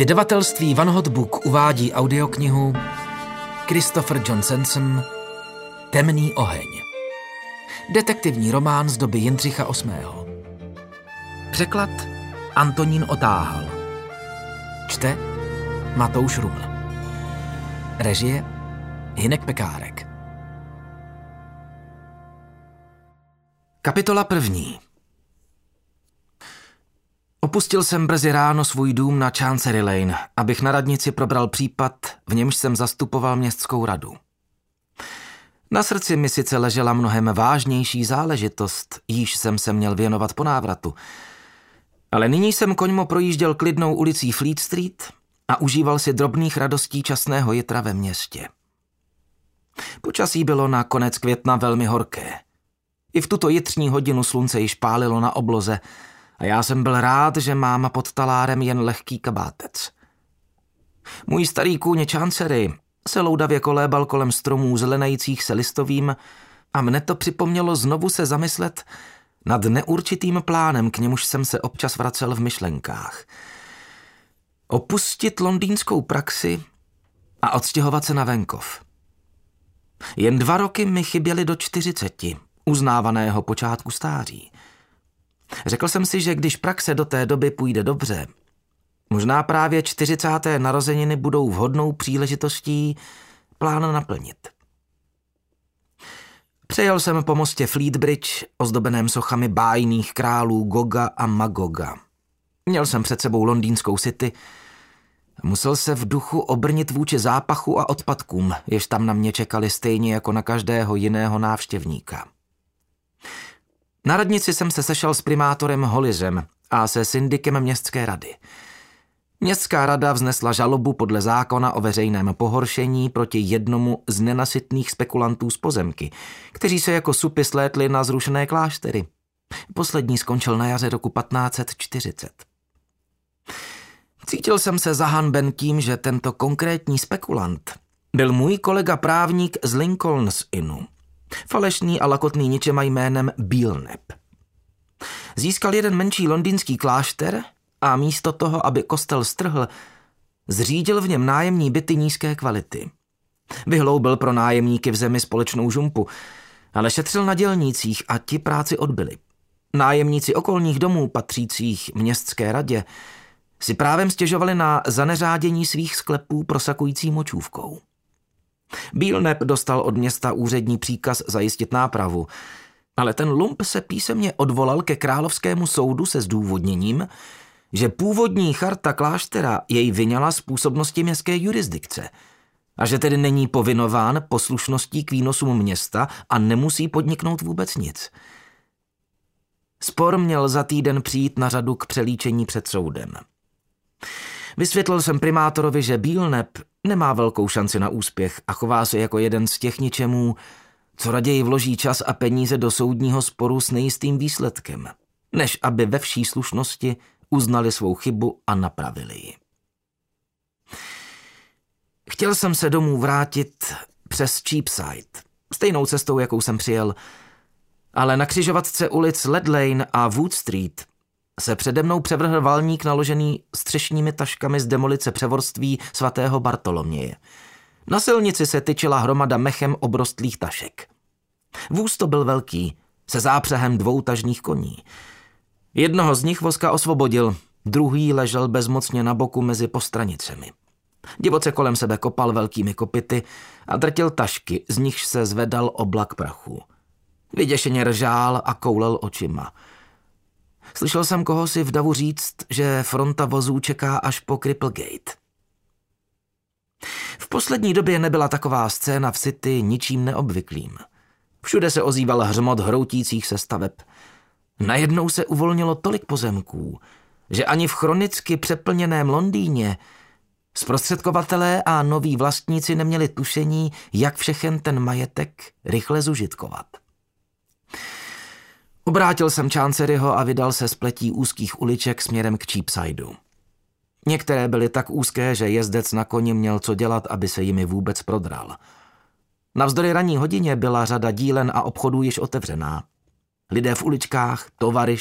Vydavatelství Van Hot Book uvádí audioknihu Christopher John Sanson Temný oheň. Detektivní román z doby Jindřicha VIII. Překlad Antonín Otáhal. Čte Matouš Ruml. Režie Hynek Pekárek. Kapitola 1. Opustil jsem brzy ráno svůj dům na Chancery Lane, abych na radnici probral případ, v němž jsem zastupoval městskou radu. Na srdci mi sice ležela mnohem vážnější záležitost, jíž jsem se měl věnovat po návratu, ale nyní jsem koňmo projížděl klidnou ulicí Fleet Street a užíval si drobných radostí časného jitra ve městě. Počasí bylo na konec května velmi horké. I v tuto jitřní hodinu slunce již pálilo na obloze a já jsem byl rád, že mám pod talárem jen lehký kabátec. Můj starý kůň Chancery se loudavě kolébal kolem stromů zelenajících se listovým a mne to připomnělo znovu se zamyslet nad neurčitým plánem, k němuž jsem se občas vracel v myšlenkách. Opustit londýnskou praxi a odstěhovat se na venkov. Jen 2 roky mi chyběly do 40, uznávaného počátku stáří. Řekl jsem si, že když praxe do té doby půjde dobře, možná právě 40. narozeniny budou vhodnou příležitostí plán naplnit. Přejel jsem po mostě Fleetbridge, ozdobeném sochami bájných králů Goga a Magoga. Měl jsem před sebou londýnskou city a musel se v duchu obrnit vůči zápachu a odpadkům, jež tam na mě čekali stejně jako na každého jiného návštěvníka. Na radnici jsem se sešel s primátorem Hollizem a se syndikem městské rady. Městská rada vznesla žalobu podle zákona o veřejném pohoršení proti jednomu z nenasytných spekulantů z pozemky, kteří se jako supy slétli na zrušené kláštery. Poslední skončil na jaře roku 1540. Cítil jsem se zahanben tím, že tento konkrétní spekulant byl můj kolega právník z Lincoln's Innu, falešný a lakotný ničema jménem Belknap. Získal jeden menší londýnský klášter a místo toho, aby kostel strhl, zřídil v něm nájemní byty nízké kvality. Vyhloubil pro nájemníky v zemi společnou žumpu, ale šetřil na dělnících a ti práci odbyli. Nájemníci okolních domů patřících městské radě si právem stěžovali na zaneřádění svých sklepů prosakující močůvkou. Belknap dostal od města úřední příkaz zajistit nápravu, ale ten lump se písemně odvolal ke královskému soudu se zdůvodněním, že původní charta kláštera jej vyňala z působnosti městské jurisdikce a že tedy není povinován poslušností k výnosům města a nemusí podniknout vůbec nic. Spor měl za týden přijít na řadu k přelíčení před soudem. Vysvětlil jsem primátorovi, že Belknap nemá velkou šanci na úspěch a chová se jako jeden z těch ničemů, co raději vloží čas a peníze do soudního sporu s nejistým výsledkem, než aby ve vší slušnosti uznali svou chybu a napravili ji. Chtěl jsem se domů vrátit přes Cheapside, stejnou cestou, jakou jsem přijel, ale na křižovatce ulic Led Lane a Wood Street se přede mnou převrhl valník naložený střešními taškami z demolice převorství svatého Bartoloměje. Na silnici se tyčila hromada mechem obrostlých tašek. Vůz to byl velký, se zápřehem 2 tažných koní. Jednoho z nich vozka osvobodil, druhý ležel bezmocně na boku mezi postranicemi. Divoce kolem sebe kopal velkými kopyty a drtil tašky, z nichž se zvedal oblak prachu. Vyděšeně ržál a koulel očima. Slyšel jsem kohosi v davu říct, že fronta vozů čeká až po Cripplegate. V poslední době nebyla taková scéna v City ničím neobvyklým. Všude se ozýval hřmot hroutících se staveb. Najednou se uvolnilo tolik pozemků, že ani v chronicky přeplněném Londýně zprostředkovatelé a noví vlastníci neměli tušení, jak všechen ten majetek rychle zužitkovat. Obrátil jsem Chanceryho a vydal se z pletí úzkých uliček směrem k Cheapsideu. Některé byly tak úzké, že jezdec na koni měl co dělat, aby se jimi vůbec prodral. Navzdory ranní hodině byla řada dílen a obchodů již otevřená. Lidé v uličkách, tovary,